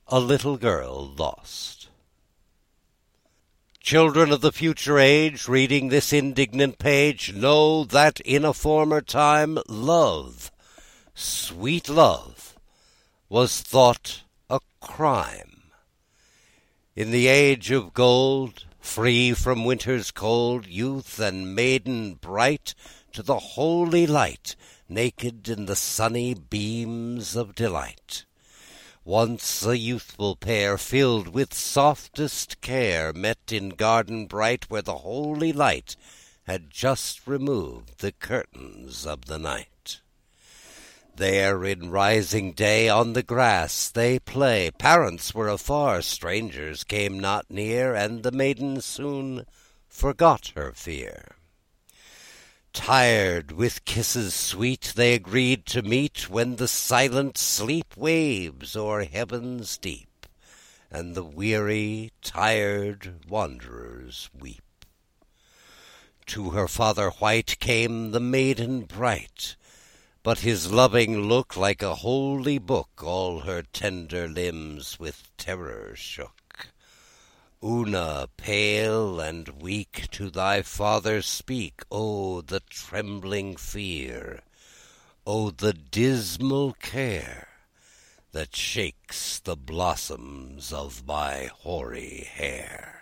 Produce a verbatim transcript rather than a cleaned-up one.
A Little Girl Lost. Children of the future age, reading this indignant page, know that in a former time love, sweet love, was thought a crime. In the age of gold, free from winter's cold, youth and maiden bright to the holy light, naked in the sunny beams of delight. Once a youthful pair, filled with softest care, met in garden bright, where the holy light had just removed the curtains of the night. There in rising day on the grass they play. Parents were afar, strangers came not near, and the maiden soon forgot her fear. Tired with kisses sweet, they agreed to meet when the silent sleep waves o'er heaven's deep, and the weary, tired wanderers weep. To her father white came the maiden bright, but his loving look, like a holy book, all her tender limbs with terror shook. Una, pale and weak, to thy father speak. Oh, the trembling fear! Oh, the dismal care that shakes the blossoms of my hoary hair!